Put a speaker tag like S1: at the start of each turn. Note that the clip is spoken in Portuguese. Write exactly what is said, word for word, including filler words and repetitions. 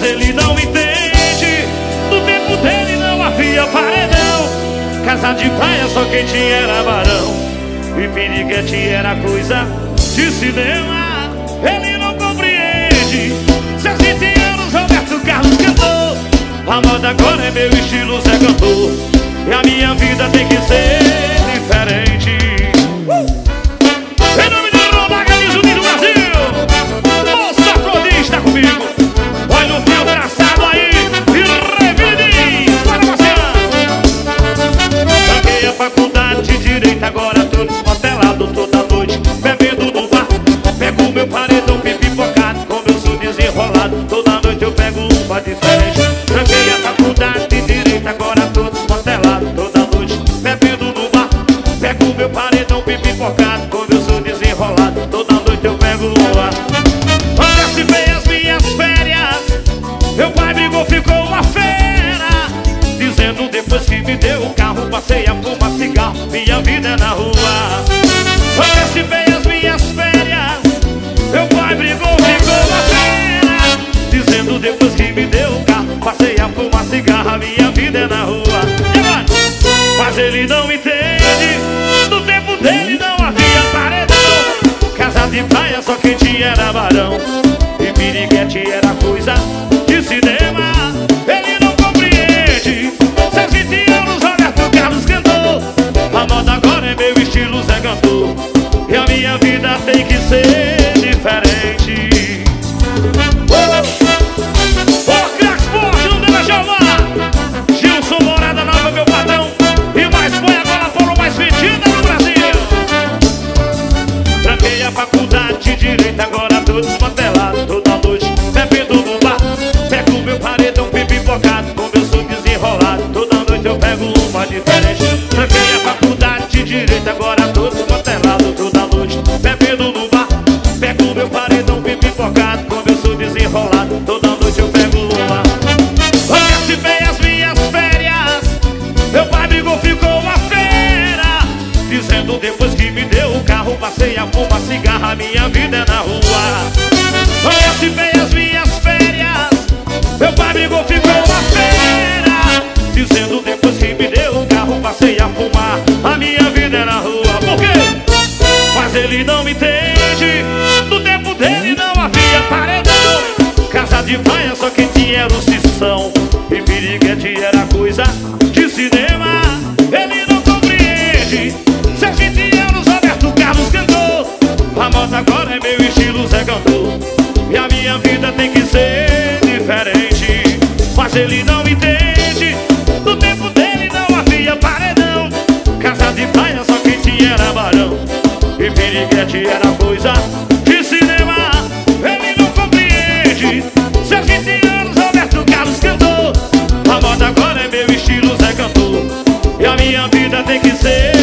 S1: mas ele não entende. No tempo dele não havia paredão. Casa de praia só quem tinha era varão. E piriguete era coisa de cinema. Ele não compreende. Seus vinte anos Roberto Carlos cantou. A moda agora é meu estilo Zé Cantor. E a minha vida tem que ser diferente. uh! Em nome de Rodaga de Juninho do Brasil, Moça Flodis está comigo. Olha o fio traçado aí e revide para você. Paguei a faculdade de Direito, agora tô desmantelado toda noite, bebendo no bar. Pego meu paredão pipipocado, com meu som desenrolado. Toda noite eu pego uma diferente. Tranquei a faculdade de Direito, agora tô desmantelado toda noite, bebendo no bar. Pego meu paredão pipipocado, com meu som desenrolado. Toda noite eu pego uma. Antecipei as minhas férias, meu pai brigou, ficou uma fera, dizendo depois que me deu o carro, passei a fumar cigarro, minha vida é na rua. Antecipei as minhas férias, meu pai brigou, ficou uma fera, dizendo depois que me deu o carro, passei a fumar cigarro, minha vida é na rua. E agora? Mas ele não entende. No tempo dele não havia paredão. Casa de praia só quem tinha era varão. E piriguete era coisa de cinema. Ele não compreende. Seus vinte anos Roberto Carlos cantou. A moda agora é meu estilo Zé Cantor. E a minha vida tem que ser diferente. Ô, craque Sport, não deve chamar Gilson Morada Nova, meu patrão. E mais põe agora por mais vendida no Brasil. Tranquei a faculdade de Direito, agora tô desmantelado toda noite, bebendo no bar. Pego meu paredão pipipocado, com meu som desenrolado. Toda noite eu pego uma diferente. Tranquei a faculdade de Direito, agora tô desmantelado toda noite, bebendo no bar. Pego meu paredão pipipocado, com meu som desenrolado. Toda noite eu pego uma. Antecipei as minhas férias, meu pai brigou, ficou uma fera, dizendo depois que me deu o carro, passei a fumar cigarro, a minha vida é na rua. Antecipei as minhas férias, meu pai brigou, ficou uma fera, dizendo depois que me deu o carro, passei a fumar, a minha vida é na rua. Por quê? Mas ele não me entende. No tempo dele não havia paredão. Casa de praia só quem tinha era o Cição. E piriguete era coisa de cinema. Ele não compreende. Seus vinte anos Roberto Carlos cantou. A moda agora é meu estilo Zé Cantor. E a minha vida tem que ser diferente. Mas ele não entende. No tempo dele não havia paredão. Casa de praia só quem tinha era varão. E piriguete era coisa de cinema. Ele não compreende. Seus vinte anos Roberto Carlos cantou. A moda agora é meu estilo Zé Cantor. E a minha vida tem que ser